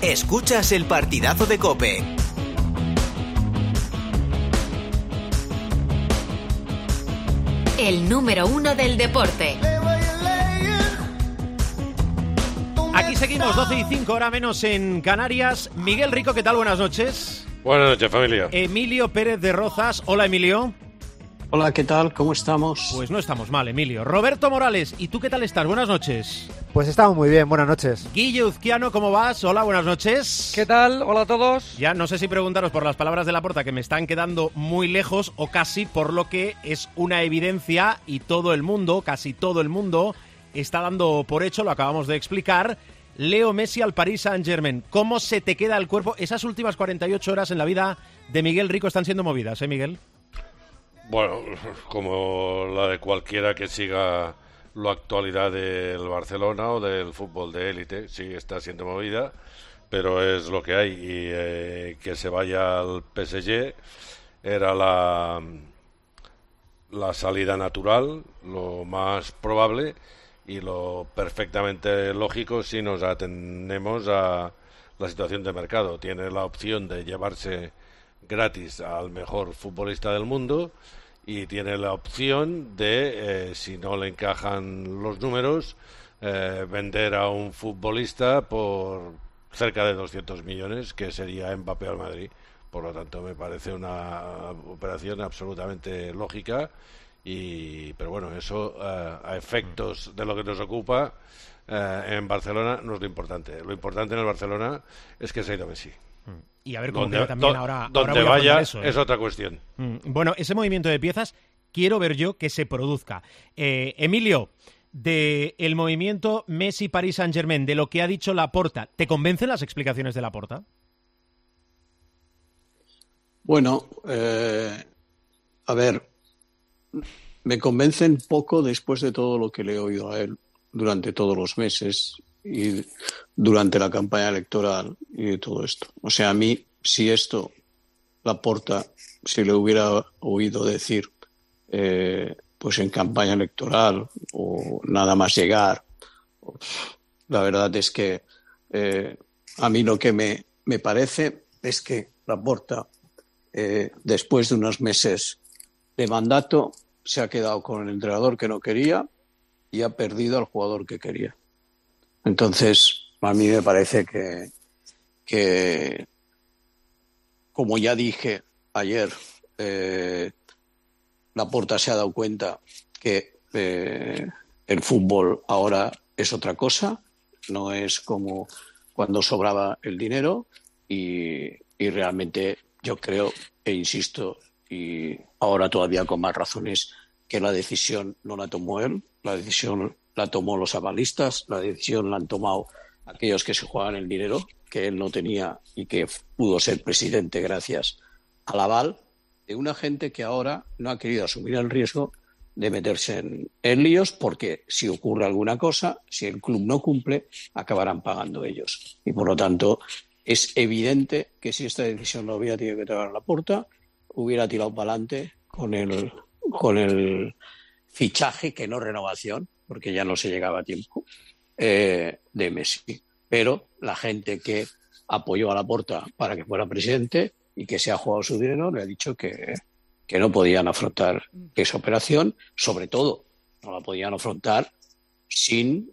Escuchas el partidazo de COPE. El número 1 del deporte. Aquí seguimos, 12:05, hora menos en Canarias. Miguel Rico, ¿qué tal? Buenas noches. Buenas noches, familia. Emilio Pérez de Rozas. Hola, Emilio. Hola, ¿qué tal? ¿Cómo estamos? Pues no estamos mal, Emilio. Roberto Morales, ¿y tú qué tal estás? Buenas noches. Pues estamos muy bien, buenas noches. Guille Uzquiano, ¿cómo vas? Hola, buenas noches. ¿Qué tal? Hola a todos. Ya no sé si preguntaros por las palabras de Laporta, que me están quedando muy lejos, o casi por lo que es una evidencia y todo el mundo, casi todo el mundo, está dando por hecho, lo acabamos de explicar, Leo Messi al Paris Saint-Germain. ¿Cómo se te queda el cuerpo? Esas últimas 48 horas en la vida de Miguel Rico están siendo movidas, ¿eh, Miguel? Bueno, como la de cualquiera que siga la actualidad del Barcelona o del fútbol de élite, sí está siendo movida, pero es lo que hay. Y que se vaya al PSG era la salida natural, lo más probable y lo perfectamente lógico si nos atenemos a la situación de mercado. Tiene la opción de llevarse gratis al mejor futbolista del mundo y tiene la opción de, si no le encajan los números, vender a un futbolista por cerca de 200 millones, que sería Mbappé al Madrid. Por lo tanto, me parece una operación absolutamente lógica. Pero bueno, eso a efectos de lo que nos ocupa en Barcelona no es lo importante. Lo importante en el Barcelona es que se ha ido Messi. Y a ver cómo queda también ahora. Donde ahora vaya eso, es otra cuestión. Bueno, ese movimiento de piezas quiero ver yo que se produzca. Emilio, del movimiento Messi-Paris Saint-Germain, de lo que ha dicho Laporta, ¿te convencen las explicaciones de Laporta? Bueno, a ver, me convencen poco después de todo lo que le he oído a él durante todos los meses y durante la campaña electoral y de todo esto. O sea, a mí, si esto Laporta, si le hubiera oído decir pues en campaña electoral o nada más llegar, la verdad es que a mí lo que me parece es que Laporta, después de unos meses de mandato, se ha quedado con el entrenador que no quería y ha perdido al jugador que quería. Entonces, a mí me parece que como ya dije ayer, Laporta se ha dado cuenta que el fútbol ahora es otra cosa, no es como cuando sobraba el dinero y realmente yo creo e insisto, y ahora todavía con más razones, que la decisión no la tomó él, la decisión la tomó los avalistas, la decisión la han tomado aquellos que se juegan el dinero que él no tenía y que pudo ser presidente gracias al aval de una gente que ahora no ha querido asumir el riesgo de meterse en líos, porque si ocurre alguna cosa, si el club no cumple, acabarán pagando ellos. Y por lo tanto, es evidente que si esta decisión no hubiera tenido que traer Laporta, hubiera tirado para adelante con el fichaje, que no renovación, porque ya no se llegaba a tiempo, de Messi. Pero la gente que apoyó a Laporta para que fuera presidente y que se ha jugado su dinero le ha dicho que no podían afrontar esa operación, sobre todo no la podían afrontar sin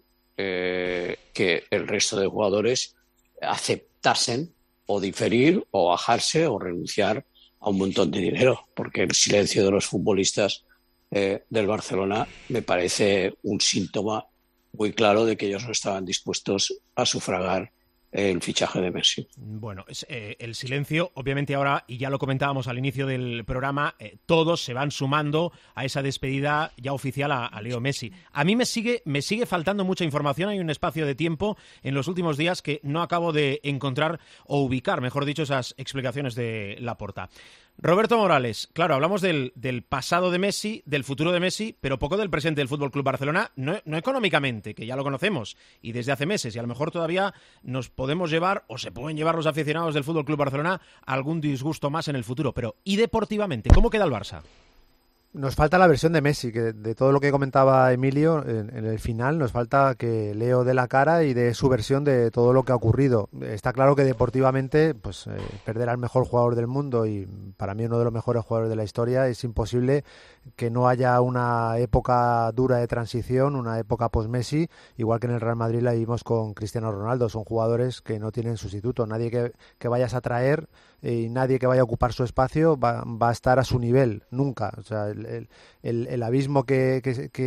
que el resto de jugadores aceptasen o diferir o bajarse o renunciar a un montón de dinero, porque el silencio de los futbolistas del Barcelona me parece un síntoma muy claro de que ellos no estaban dispuestos a sufragar el fichaje de Messi. Bueno, el silencio, obviamente ahora, y ya lo comentábamos al inicio del programa, todos se van sumando a esa despedida ya oficial a Leo Messi. A mí me sigue faltando mucha información, hay un espacio de tiempo en los últimos días que no acabo de encontrar o ubicar, mejor dicho, esas explicaciones de Laporta. Roberto Morales, claro, hablamos del pasado de Messi, del futuro de Messi, pero poco del presente del Fútbol Club Barcelona, no económicamente, que ya lo conocemos, y desde hace meses, y a lo mejor todavía nos podemos llevar, o se pueden llevar los aficionados del Fútbol Club Barcelona, a algún disgusto más en el futuro, pero ¿y deportivamente? ¿Cómo queda el Barça? Nos falta la versión de Messi, que de todo lo que comentaba Emilio en el final, nos falta que Leo dé la cara y dé su versión de todo lo que ha ocurrido. Está claro que deportivamente, pues perder al mejor jugador del mundo y para mí uno de los mejores jugadores de la historia, es imposible que no haya una época dura de transición, una época post-Messi, igual que en el Real Madrid la vimos con Cristiano Ronaldo. Son jugadores que no tienen sustituto. Nadie que vayas a traer y nadie que vaya a ocupar su espacio va a estar a su nivel, nunca. O sea, el abismo que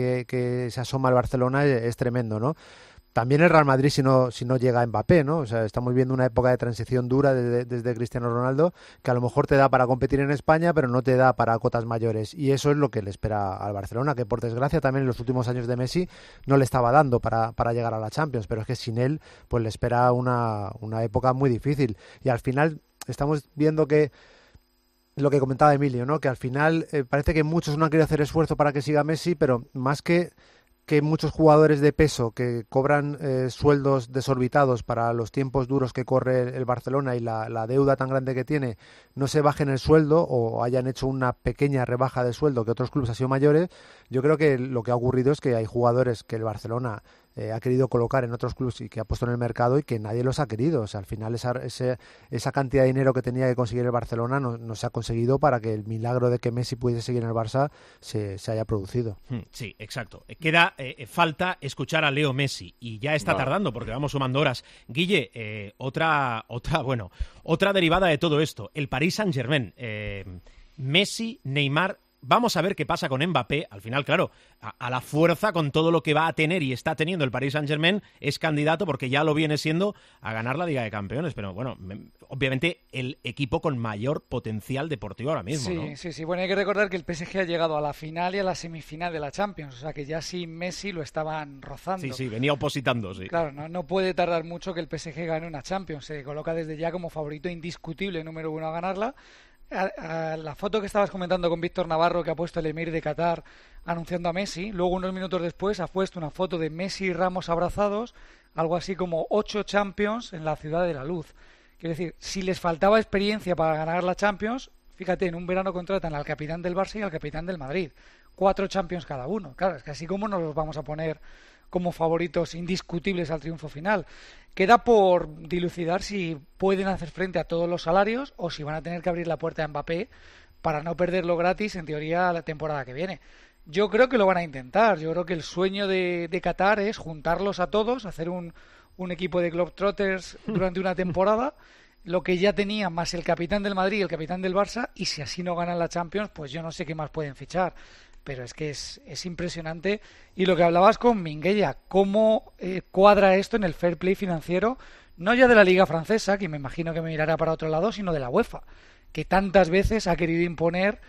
se asoma al Barcelona es tremendo, ¿no? También el Real Madrid si no llega a Mbappé, ¿no? O sea, estamos viendo una época de transición dura desde Cristiano Ronaldo que a lo mejor te da para competir en España, pero no te da para cotas mayores. Y eso es lo que le espera al Barcelona, que por desgracia también en los últimos años de Messi no le estaba dando para llegar a la Champions, pero es que sin él pues le espera una época muy difícil. Y al final estamos viendo que lo que comentaba Emilio, ¿no? Que al final parece que muchos no han querido hacer esfuerzo para que siga Messi, pero más que muchos jugadores de peso que cobran sueldos desorbitados para los tiempos duros que corre el Barcelona y la deuda tan grande que tiene, no se bajen el sueldo o hayan hecho una pequeña rebaja de sueldo que otros clubes han sido mayores. Yo creo que lo que ha ocurrido es que hay jugadores que el Barcelona ha querido colocar en otros clubes y que ha puesto en el mercado y que nadie los ha querido. O sea, al final esa cantidad de dinero que tenía que conseguir el Barcelona no se ha conseguido para que el milagro de que Messi pudiese seguir en el Barça se haya producido. Sí, exacto. Queda falta escuchar a Leo Messi y ya está tardando porque vamos sumando horas. Guille, otra derivada de todo esto, el Paris Saint-Germain. Messi, Neymar. Vamos a ver qué pasa con Mbappé. Al final, claro, a la fuerza, con todo lo que va a tener y está teniendo el Paris Saint-Germain, es candidato, porque ya lo viene siendo, a ganar la Liga de Campeones. Pero bueno, obviamente el equipo con mayor potencial deportivo ahora mismo, ¿no? Sí. Bueno, hay que recordar que el PSG ha llegado a la final y a la semifinal de la Champions. O sea que ya sin Messi lo estaban rozando. Sí, venía opositando, sí. Claro, no puede tardar mucho que el PSG gane una Champions. Se coloca desde ya como favorito indiscutible número 1 a ganarla. A la foto que estabas comentando con Víctor Navarro, que ha puesto el emir de Qatar anunciando a Messi, luego unos minutos después ha puesto una foto de Messi y Ramos abrazados, algo así como 8 Champions en la Ciudad de la Luz. Quiero decir, si les faltaba experiencia para ganar la Champions, fíjate, en un verano contratan al capitán del Barça y al capitán del Madrid, 4 Champions cada uno. Claro, es que así como nos los vamos a poner como favoritos indiscutibles al triunfo final. Queda por dilucidar si pueden hacer frente a todos los salarios o si van a tener que abrir la puerta a Mbappé para no perderlo gratis, en teoría, la temporada que viene. Yo creo que lo van a intentar. Yo creo que el sueño de Qatar es juntarlos a todos, hacer un equipo de Globetrotters durante una temporada, lo que ya tenían, más el capitán del Madrid y el capitán del Barça, y si así no ganan la Champions, pues yo no sé qué más pueden fichar. Pero es que es impresionante. Y lo que hablabas con Minguella, cómo cuadra esto en el fair play financiero, no ya de la Liga Francesa, que me imagino que me mirará para otro lado, sino de la UEFA, que tantas veces ha querido imponer,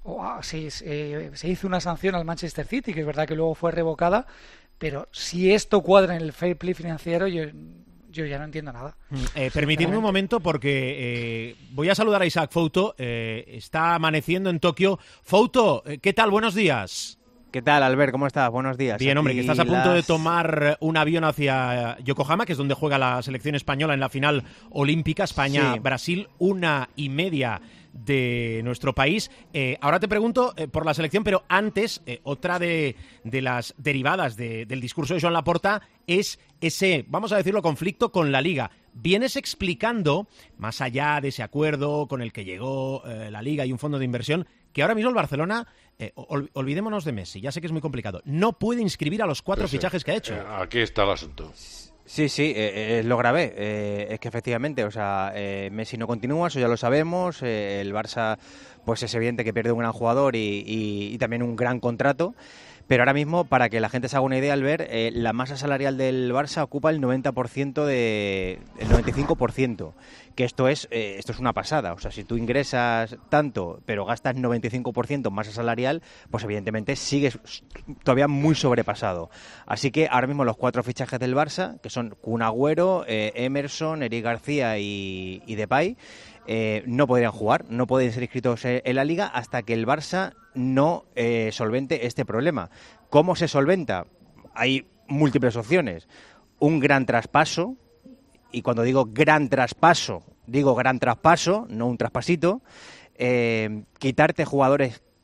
se hizo una sanción al Manchester City, que es verdad que luego fue revocada, pero si esto cuadra en el fair play financiero, yo ya no entiendo nada. Permitidme un momento porque voy a saludar a Isaac Fouto. Está amaneciendo en Tokio. Fouto, ¿qué tal? Buenos días. ¿Qué tal, Albert? ¿Cómo estás? Buenos días. Bien, hombre, que estás a punto de tomar un avión hacia Yokohama, que es donde juega la selección española en la final olímpica, España-Brasil, 1:30 de nuestro país. Ahora te pregunto por la selección, pero antes, otra de las derivadas del discurso de Joan Laporta es ese, vamos a decirlo, conflicto con la Liga. Vienes explicando, más allá de ese acuerdo con el que llegó la Liga y un fondo de inversión, que ahora mismo el Barcelona, olvidémonos de Messi, ya sé que es muy complicado, no puede inscribir a los 4 fichajes que ha hecho. Aquí está el asunto. Sí, es lo grave. Es que efectivamente, o sea, Messi no continúa, eso ya lo sabemos. El Barça, pues es evidente que pierde un gran jugador y también un gran contrato. Pero ahora mismo, para que la gente se haga una idea, al ver, la masa salarial del Barça ocupa el 90% el 95%, que esto es una pasada. O sea, si tú ingresas tanto, pero gastas 95% en masa salarial, pues evidentemente sigues todavía muy sobrepasado. Así que ahora mismo los 4 fichajes del Barça, que son Kun Agüero, Emerson, Eric García y Depay, no podrían jugar, no pueden ser inscritos en la Liga hasta que el Barça no solvente este problema. ¿Cómo se solventa? Hay múltiples opciones. Un gran traspaso, y cuando digo gran traspaso, no un traspasito. Quitarte jugadores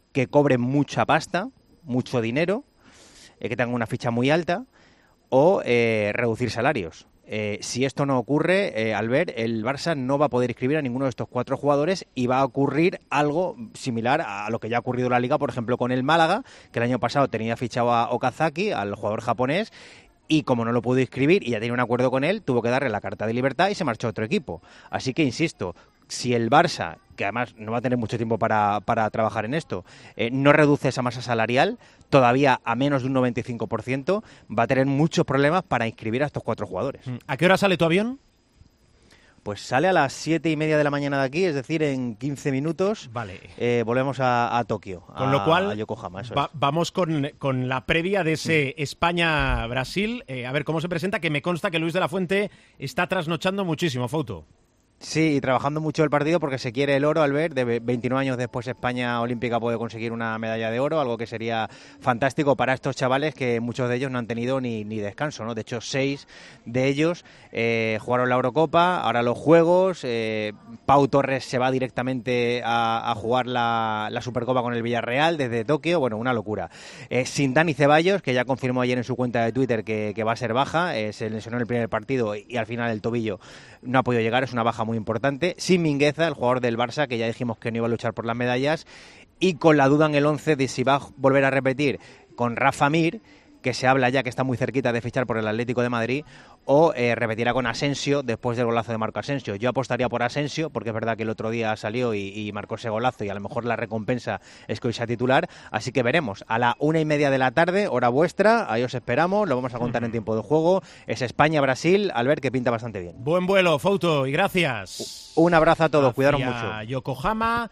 que cobren mucha pasta, mucho dinero, que tengan una ficha muy alta, o reducir salarios. Si esto no ocurre, Albert, el Barça no va a poder inscribir a ninguno de estos 4 jugadores y va a ocurrir algo similar a lo que ya ha ocurrido en la Liga, por ejemplo, con el Málaga, que el año pasado tenía fichado a Okazaki, al jugador japonés, y como no lo pudo inscribir y ya tenía un acuerdo con él, tuvo que darle la carta de libertad y se marchó a otro equipo. Así que, insisto, si el Barça, que además no va a tener mucho tiempo para trabajar en esto, no reduce esa masa salarial, todavía a menos de un 95%, va a tener muchos problemas para inscribir a estos 4 jugadores. ¿A qué hora sale tu avión? Pues sale a las 7:30 de la mañana de aquí, es decir, en 15 minutos vale. Volvemos a Tokio, con lo cual, a Yokohama. Vamos con la previa de ese España-Brasil. A ver cómo se presenta, que me consta que Luis de la Fuente está trasnochando muchísimo, Fouto. Sí, y trabajando mucho el partido porque se quiere el oro, Albert. De 29 años después España Olímpica puede conseguir una medalla de oro, algo que sería fantástico para estos chavales que muchos de ellos no han tenido ni descanso, ¿no? De hecho, 6 de ellos jugaron la Eurocopa, ahora los Juegos. Pau Torres se va directamente a jugar la Supercopa con el Villarreal desde Tokio. Bueno, una locura. Sin Dani Ceballos, que ya confirmó ayer en su cuenta de Twitter que va a ser baja. Se lesionó en el primer partido y al final el tobillo no ha podido llegar, es una baja muy importante. Sin Mingueza, el jugador del Barça, que ya dijimos que no iba a luchar por las medallas, y con la duda en el 11 de si va a volver a repetir con Rafa Mir, que se habla ya que está muy cerquita de fichar por el Atlético de Madrid, o repetirá con Asensio después del golazo de Marco Asensio. Yo apostaría por Asensio, porque es verdad que el otro día salió y marcó ese golazo y a lo mejor la recompensa es que hoy sea titular, así que veremos. A la 1:30 de la tarde, hora vuestra, ahí os esperamos, lo vamos a contar en tiempo de juego. Es España-Brasil, Albert, que pinta bastante bien. Buen vuelo, Fouto, y gracias. Un abrazo a todos, Hacia cuidaros mucho. Yokohama,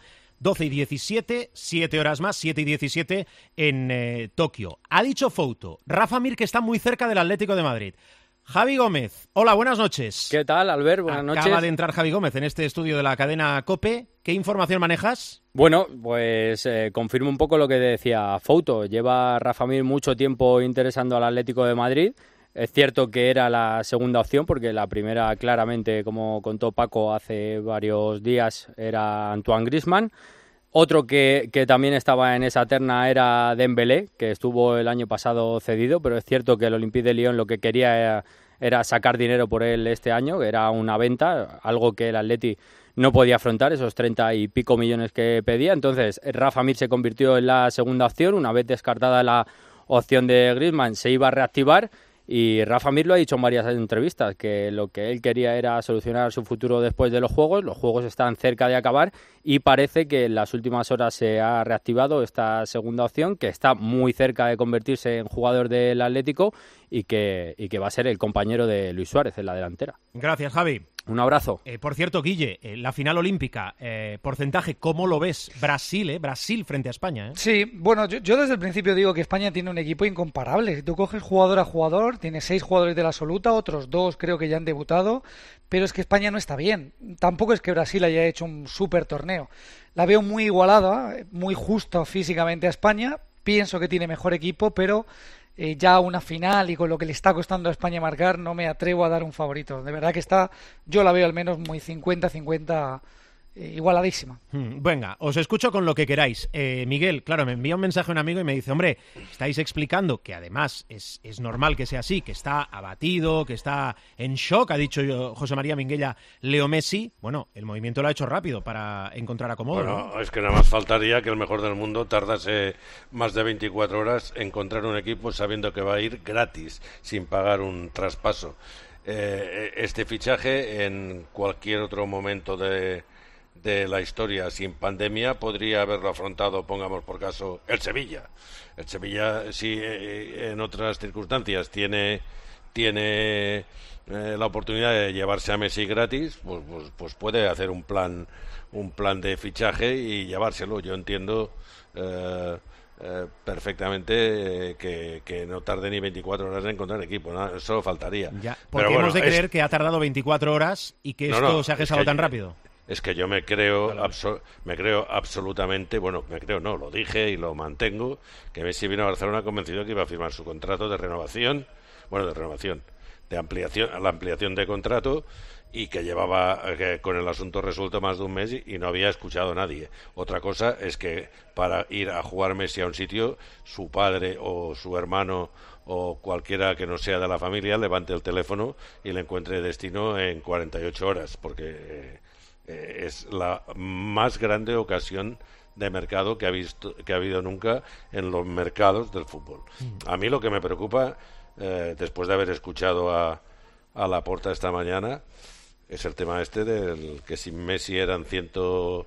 12:17, 7 horas más, 7:17 en Tokio. Ha dicho Fouto, Rafa Mir, que está muy cerca del Atlético de Madrid. Javi Gómez, hola, buenas noches. ¿Qué tal, Albert? Buenas noches. Acaba de entrar Javi Gómez en este estudio de la cadena COPE. ¿Qué información manejas? Bueno, pues confirmo un poco lo que decía Fouto. Lleva Rafa Mir mucho tiempo interesando al Atlético de Madrid. Es cierto que era la segunda opción, porque la primera, claramente, como contó Paco hace varios días, era Antoine Griezmann. Otro que también estaba en esa terna era Dembélé, que estuvo el año pasado cedido, pero es cierto que el Olympique de Lyon lo que quería era sacar dinero por él este año, que era una venta, algo que el Atleti no podía afrontar, esos 30 y pico millones que pedía. Entonces, Rafa Mir se convirtió en la segunda opción. Una vez descartada la opción de Griezmann, se iba a reactivar. Y Rafa Mir lo ha dicho en varias entrevistas, que lo que él quería era solucionar su futuro después de los Juegos están cerca de acabar y parece que en las últimas horas se ha reactivado esta segunda opción, que está muy cerca de convertirse en jugador del Atlético y que va a ser el compañero de Luis Suárez en la delantera. Gracias, Javi. Un abrazo. Por cierto, Guille, la final olímpica, porcentaje, ¿cómo lo ves? Brasil, Brasil frente a España. Sí, bueno, yo desde el principio digo que España tiene un equipo incomparable. Si tú coges jugador a jugador, tiene 6 jugadores de la absoluta, otros 2 creo que ya han debutado, pero es que España no está bien. Tampoco es que Brasil haya hecho un súper torneo. La veo muy igualada, muy justa físicamente a España. Pienso que tiene mejor equipo, pero ya una final y con lo que le está costando a España marcar, no me atrevo a dar un favorito. De verdad que yo la veo al menos muy 50-50 igualadísima. Venga, os escucho con lo que queráis. Miguel, claro, me envía un mensaje a un amigo y me dice, hombre, estáis explicando que además es normal que sea así, que está abatido, que está en shock, ha dicho José María Minguella, Leo Messi. Bueno, el movimiento lo ha hecho rápido para encontrar acomodo. Bueno, ¿no? Es que nada más faltaría que el mejor del mundo tardase más de 24 horas en encontrar un equipo sabiendo que va a ir gratis, sin pagar un traspaso. Este fichaje en cualquier otro momento de la historia sin pandemia podría haberlo afrontado, pongamos por caso, el Sevilla. El Sevilla, si en otras circunstancias tiene la oportunidad de llevarse a Messi gratis, pues puede hacer un plan de fichaje y llevárselo. Yo entiendo perfectamente que no tarde ni 24 horas en encontrar equipo, ¿no? Solo faltaría. Ya, porque hemos de creer que ha tardado 24 horas y que esto se ha gestado tan rápido. Es que yo me creo absolutamente, lo dije y lo mantengo, que Messi vino a Barcelona convencido que iba a firmar su contrato de renovación, la ampliación de contrato, y que llevaba con el asunto resuelto más de un mes y no había escuchado a nadie. Otra cosa es que para ir a jugar Messi a un sitio, su padre o su hermano o cualquiera que no sea de la familia levante el teléfono y le encuentre destino en 48 horas, porque es la más grande ocasión de mercado que ha habido nunca en los mercados del fútbol. A mí lo que me preocupa, después de haber escuchado a Laporta esta mañana, es el tema del que si Messi eran 110%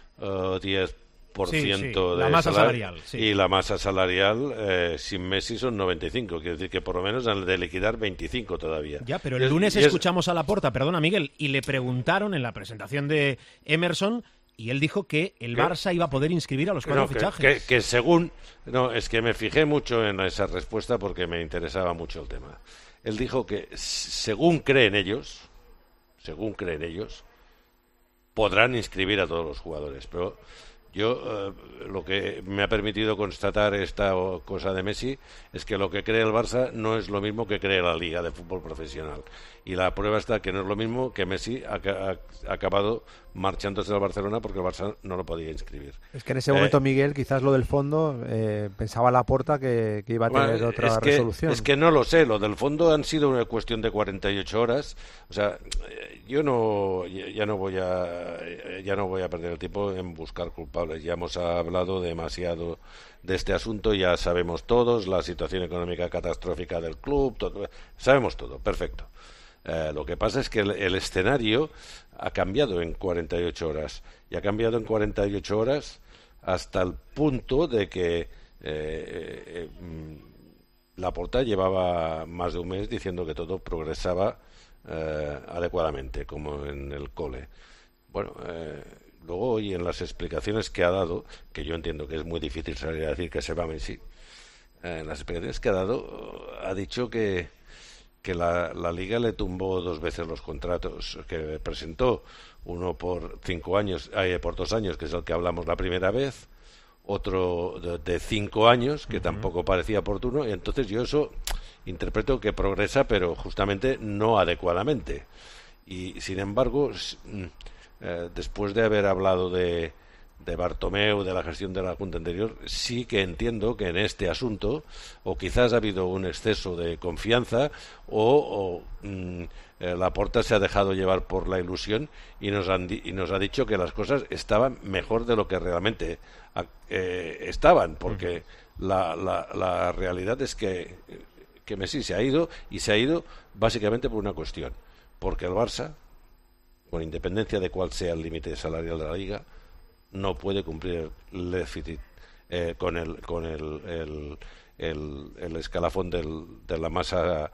la de masa salarial, y la masa salarial sin Messi son 95, quiere decir que por lo menos han de liquidar 25 todavía. Ya, pero el lunes escuchamos a Laporta, perdona Miguel, y le preguntaron en la presentación de Emerson, y él dijo que el Barça iba a poder inscribir a los 4 fichajes. Que según... No, es que me fijé mucho en esa respuesta porque me interesaba mucho el tema. Él dijo que según creen ellos, podrán inscribir a todos los jugadores, pero yo lo que me ha permitido constatar esta cosa de Messi es que lo que cree el Barça no es lo mismo que cree la Liga de Fútbol Profesional, y la prueba está que no es lo mismo, que Messi ha acabado marchándose al Barcelona porque el Barça no lo podía inscribir. Es que en ese momento, Miguel, quizás lo del fondo, pensaba Laporta que iba a tener otra resolución. Es que no lo sé, lo del fondo han sido una cuestión de 48 horas, o sea, yo ya no voy a perder el tiempo en buscar culpables. Ya hemos hablado demasiado de este asunto, ya sabemos todos la situación económica catastrófica del club, sabemos todo, perfecto. Lo que pasa es que el escenario ha cambiado en 48 horas, y ha cambiado en 48 horas hasta el punto de que Laporta llevaba más de un mes diciendo que todo progresaba adecuadamente, como en el cole. Bueno, luego hoy en las explicaciones que ha dado, que yo entiendo que es muy difícil salir a decir que se va Messi, en las explicaciones que ha dado, ha dicho que la Liga le tumbó 2 veces los contratos que presentó, uno por 5 años, por 2 años, que es el que hablamos la primera vez, otro de 5 años, que tampoco parecía oportuno, y entonces yo eso interpreto que progresa, pero justamente no adecuadamente. Y sin embargo, después de haber hablado de Bartomeu, de la gestión de la Junta anterior, sí que entiendo que en este asunto o quizás ha habido un exceso de confianza o Laporta se ha dejado llevar por la ilusión y nos ha dicho que las cosas estaban mejor de lo que realmente estaban, porque la realidad es que Messi se ha ido, y se ha ido básicamente por una cuestión, porque el Barça, con independencia de cuál sea el límite salarial de la Liga, no puede cumplir el déficit con el escalafón de la masa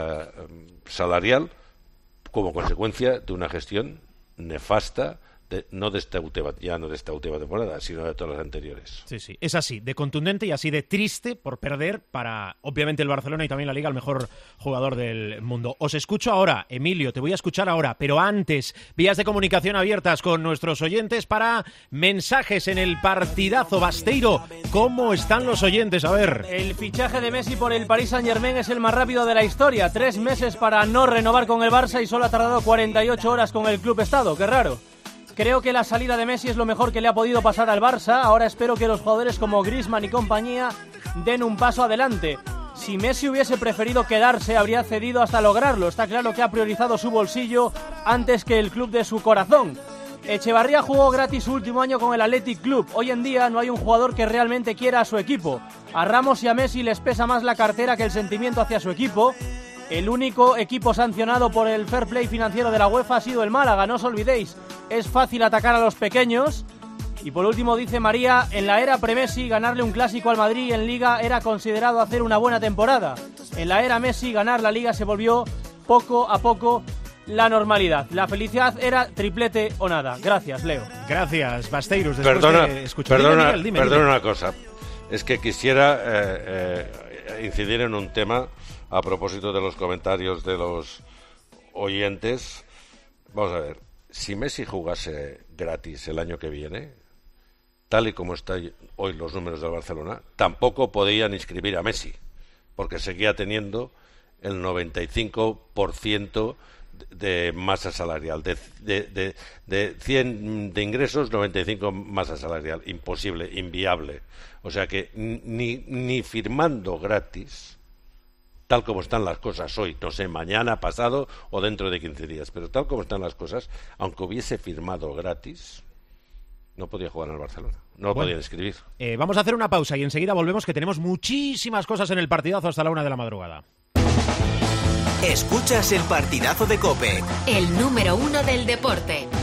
salarial, como consecuencia de una gestión nefasta, no de esta última temporada, sino de todas las anteriores. Sí, es así, de contundente y así de triste por perder para, obviamente, el Barcelona y también la Liga, el mejor jugador del mundo. Os escucho ahora, Emilio, te voy a escuchar ahora, pero antes, vías de comunicación abiertas con nuestros oyentes para mensajes en el partidazo. Basteiro, ¿cómo están los oyentes? A ver. El fichaje de Messi por el Paris Saint-Germain es el más rápido de la historia. 3 meses para no renovar con el Barça y solo ha tardado 48 horas con el club estado. Qué raro. Creo que la salida de Messi es lo mejor que le ha podido pasar al Barça. Ahora espero que los jugadores como Griezmann y compañía den un paso adelante. Si Messi hubiese preferido quedarse, habría cedido hasta lograrlo. Está claro que ha priorizado su bolsillo antes que el club de su corazón. Echevarría jugó gratis su último año con el Athletic Club. Hoy en día no hay un jugador que realmente quiera a su equipo. A Ramos y a Messi les pesa más la cartera que el sentimiento hacia su equipo. El único equipo sancionado por el fair play financiero de la UEFA ha sido el Málaga, no os olvidéis. Es fácil atacar a los pequeños. Y por último dice María, en la era pre-Messi ganarle un clásico al Madrid en Liga era considerado hacer una buena temporada. En la era Messi ganar la Liga se volvió poco a poco la normalidad. La felicidad era triplete o nada. Gracias, Leo. Gracias, Basteiros. Perdona una cosa. Es que quisiera incidir en un tema a propósito de los comentarios de los oyentes. Vamos a ver, si Messi jugase gratis el año que viene, tal y como están hoy los números del Barcelona, tampoco podían inscribir a Messi, porque seguía teniendo el 95% de masa salarial. De 100 de ingresos, 95 masa salarial. Imposible, inviable. O sea que ni firmando gratis, tal como están las cosas hoy, no sé, mañana, pasado o dentro de 15 días, pero tal como están las cosas, aunque hubiese firmado gratis, no podía jugar en el Barcelona, no lo podían escribir. Vamos a hacer una pausa y enseguida volvemos, que tenemos muchísimas cosas en el partidazo hasta la 1 de la madrugada. Escuchas el partidazo de COPE. El número 1 del deporte.